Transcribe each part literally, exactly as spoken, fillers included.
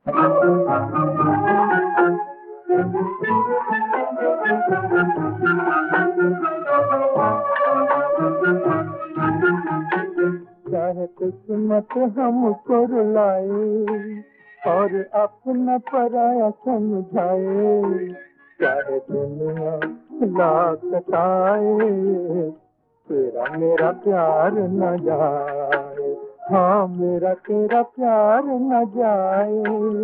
चाहे किस्मत हमको रुलाए और अपना पराया समझाए, चाहे दुनिया लाख सताए, तेरा मेरा प्यार न जाए। हाँ, मेरा तेरा प्यार न जाए।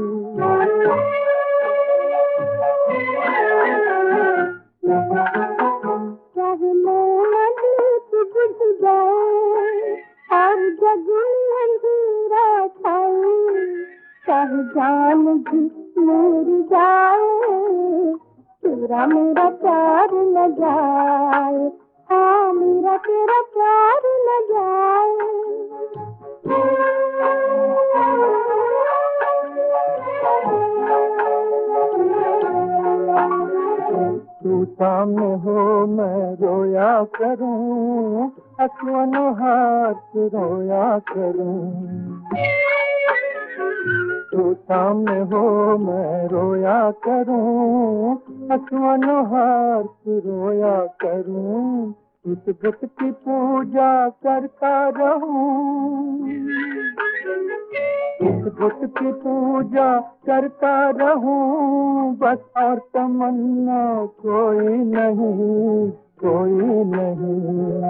चाहे मेरा दीप बुझ जाए और जग में अंधेरा छाए, चाहे जान भी मेरी जाए, तेरा मेरा प्यार न जाए। हाँ, मेरा तेरा प्यार न जाए। तू सामने हो मैं रोया करूं, अश्वनो हाथ रोया करूं। तू सामने हो मैं रोया करूं, अश्वनो हाथ रोया करूं। इस बुत की पूजा करता रहूं, इस बुत की पूजा करता रहूं, बस और तमन्ना कोई नहीं, कोई नहीं।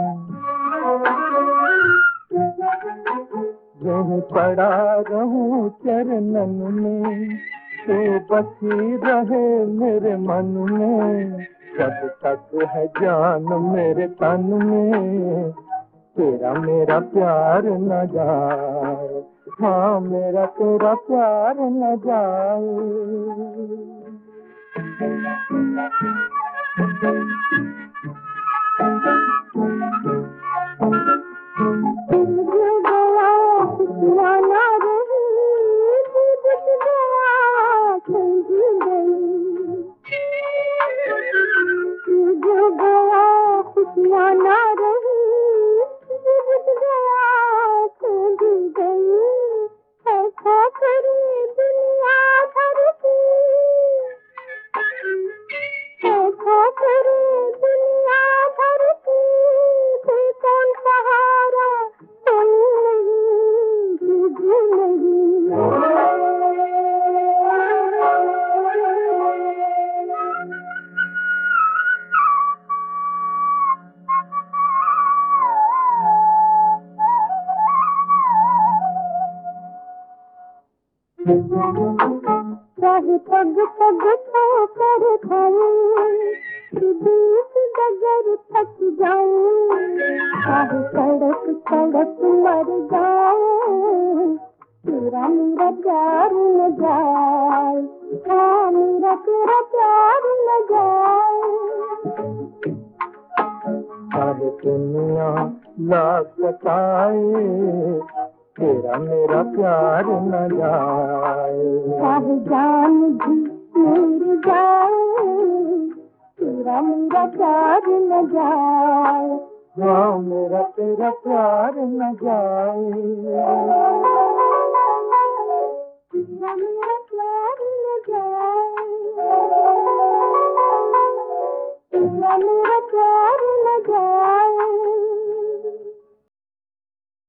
यहीं पड़ा रहूं चरणन में, तू बसी रहे मेरे मन में, जब तक है जान मेरे तन में, तेरा मेरा प्यार न जाए। हाँ, मेरा तेरा प्यार न जाए। चाहे पग पग ठोकर खाऊं, बीच डगर थक जाऊं, चाहे सड़क सड़क मर जाऊं, तेरा मेरा प्यार न जाए। हाँ, मेरा तेरा प्यार न जाए। चाहे दुनिया लाख सताए, तेरा मेरा प्यार न जाए। चाहे जान भी मेरी जाए, तेरा मेरा प्यार न जाए। हाँ, मेरा तेरा प्यार न जाए। तेरा मेरा प्यार न जाए, तेरा मेरा प्यार